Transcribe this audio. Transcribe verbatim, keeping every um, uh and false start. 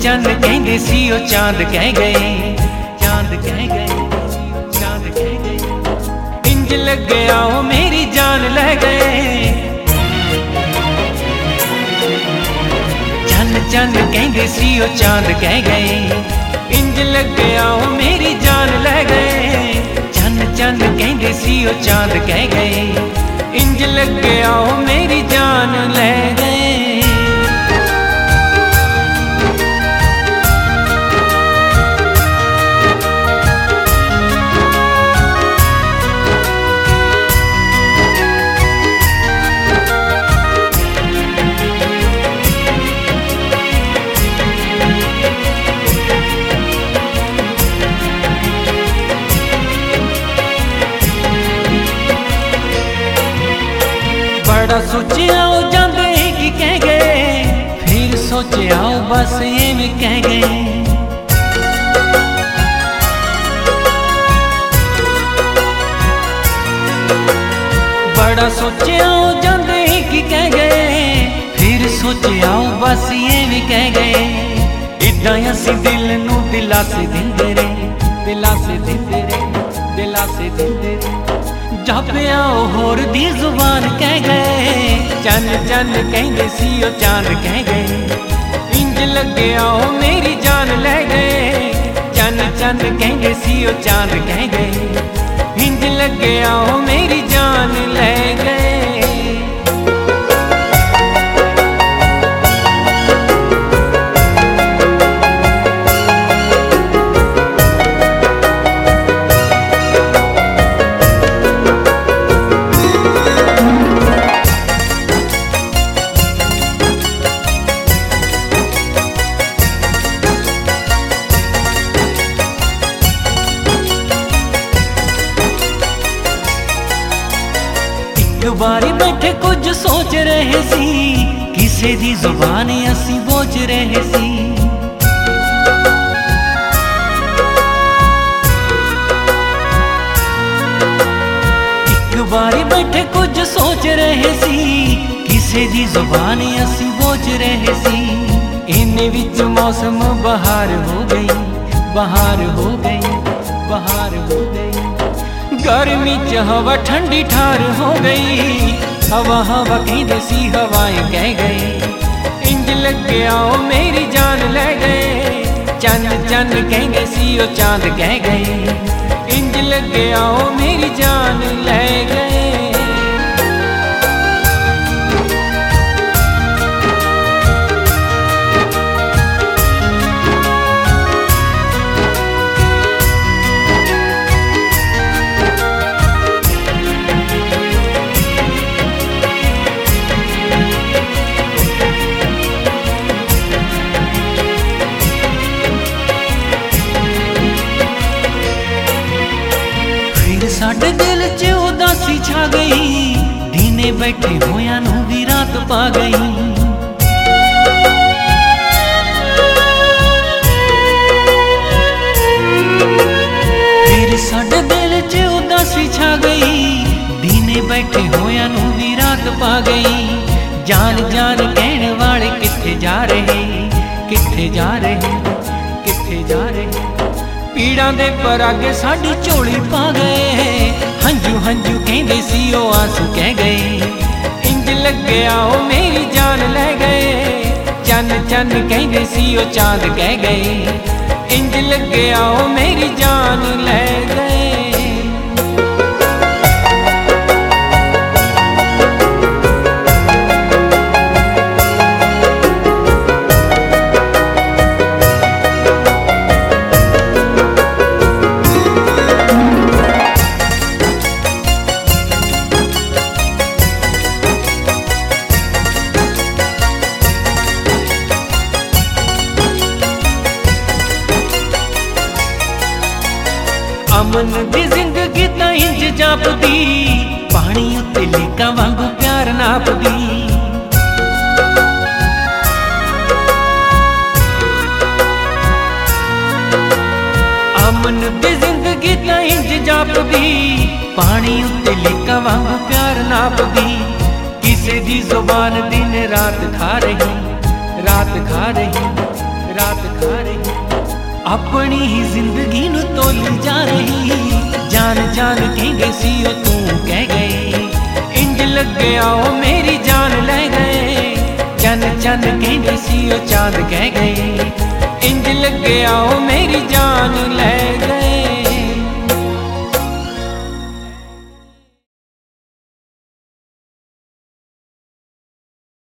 चन कहंदे सी ओ चांद कह गए, चांद कह गए, चांद कह गए। इंज लगे आओ मेरी जान ले गए। चन चन कहंदे सी ओ चांद कह गए, इंज लगे आओ मेरी जान ले गए। चन चन कहंदे सी ओ चांद कह गए, इंज लगे आओ मेरी जान ले गए। बड़ा सोचिया ओ जांदे की कह गए, फिर सोचिया ओ बस ये भी कह गए। बड़ा सोचिया ओ जांदे की कह गए, फिर सोचिया ओ बस ये भी कह गए। इदां असी दिल नू दिलासे दिंदे रहे, दिलासे दिंदे रहे, दिलासे दिंदे रहे। जापिया होर दी जुबान कह गए। चन चन कहंदे सी ओ चांद कह गए, इंज लगे आओ मेरी जान ले गए। चन चन कहंदे सी ओ चांद कह गए, इंज लगे आओ मेरी जान ले गए। बारी बैठे कुछ सोच रहे सी, किसे दी जुबान असी बोझ रहे सी। एक बारी बैठे कुछ सोच रहे सी, किसे दी जुबान असी बोझ रहे सी। इन्ने विच मौसम बहार हो गई, बहार हो गई, बहार हो गई। गर्मी च हवा ठंडी ठार हो गई। हवा हवा कहंदे सी हवाएं कह गए, इंज लगे आओ मेरी जान ले गए। चन चन कहंदे सी ओ चांद कह गए, इंज लगे आओ मेरी जान ले गए। साडे दिल च उदासी छा गई, दीने बैठे होया नू भी रात पा गई। फिर साडे दिल च उदासी छा गई, दीने बैठे होया नू भी रात पा गई। जान जान कहने वाले किथे जा रहे, किथे जा रहे, किथे जा रहे। पीड़ा दे परागे साडी झोली पा गए। हंजू हंजू कहंदे सी ओ आंसू कह गए, इंज लगे आओ मेरी जान ले गए। चन चन कहंदे सी ओ चांद कह गए, इंज लगे आओ मेरी जान ले गए। अमन दी जिंदगी तां इंज जापदी, पानी उत्ते लेका वांगू प्यार नापदी। अमन दी जिंदगी तां इंज जापदी, पानी उत्ते लेका वांगू प्यार नापदी। किसे दी जुबान दिन रात खा रही, रात खा रही, रात खा रही, अपनी ही जिंदगी नू तोली जा रही। जान जान कहंदे सी ओ तू कह गई, इंज लगे आओ मेरी जान ले गए। चन चन कहंदे सी ओ चांद कह गए, इंज लगे आओ मेरी जान ले